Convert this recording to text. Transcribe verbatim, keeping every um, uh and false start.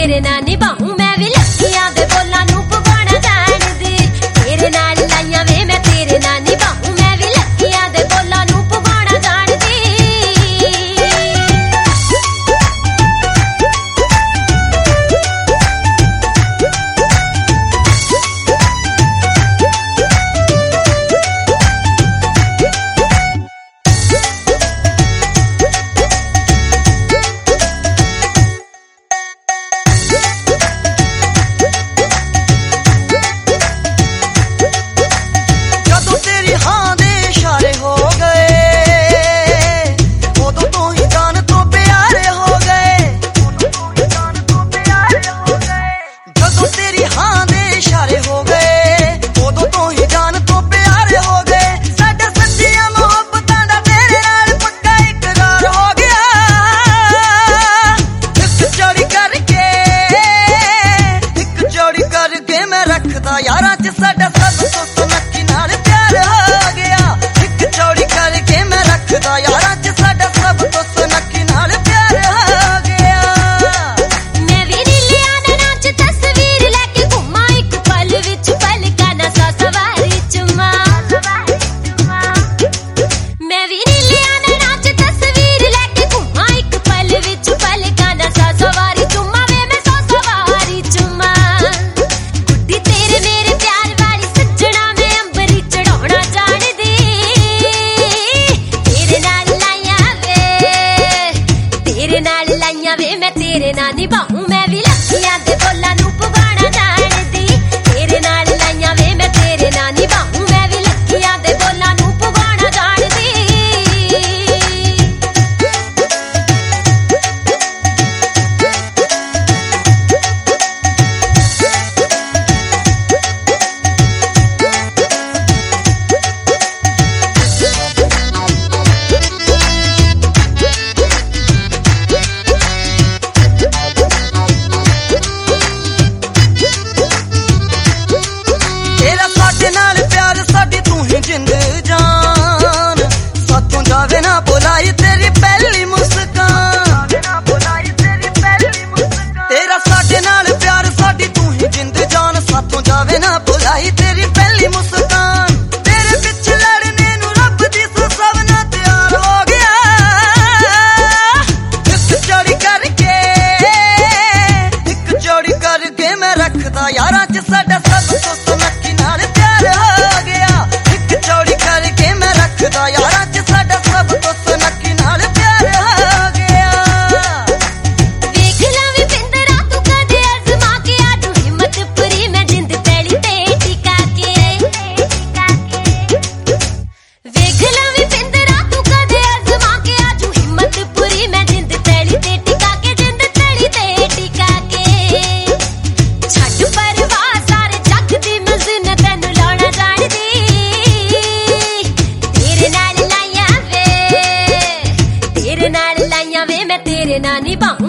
तेरे नाल निभाऊं मैं भी लक्कियां दे बोलां नूं पवाना जाणदी तेरे नाल लाइयां वे मैं तेरे नाल निभाऊं मैं भी लक्कियां दे बोलां नूं पवाना जाणदी यारा च साडा सब तो सुनक्की नाल प्यार हो गया एक चौड़ी करके मैं रखदा यारा च साडा सब तो सुनक्की नाल प्यार हो गया मैं भी नीलिया दे नाच तस्वीर लेके घुमा एक पल विच पलका ना सा सवारी चुमा मैं भी नीलिया दे नाच तस्वीर लेके घुमा एक पल विच पलका ना सा सवारी चुमा वे मैं सा सवारी चुमा मैं तेरे नाल निभाऊं मैं भी लक्कियां दे बोलां नूं पवाना जाणदी तेरे नाल लाइयां वे मैं तेरे नाल निभाऊं मैं भी लक्कियां दे बोलां नूं पवाना जाणदी जिंद जान साथों जावे ना बुलाई तेरी पहली मुस्कान तेरा साडे नाल प्यार साडी तू ही जिंद जान साथों जावे ना बुलाई तेरी पहली मुस्कान तेरे पिछे लड़ने नू रब दी सब ना तैयार हो गया एक चोरी करके एक चोरी करके मैं रखदा यारा च साडा सब तो सुनक्की नाल प्यार हो गया चौड़ी करके मैं रखदा यारा च साडा सब तो सुनक्की नाल प्यार हो गया देख लवी पिंदरा तू कदे अजमा के आजू हिम्मत पूरी मैं जिंद पैली ते टिका के देख लवी पिंदरा तू कदे अजमा के आजू हिम्मत पूरी मैं जिंद पैली ते टिका के जिंद पैली ते टिका के छੱਡ परवाह सारे जग दी मजन तैनू लाउणा जाणदी तेरे नाल लाइयां वे मैं तेरे नाल निभाऊं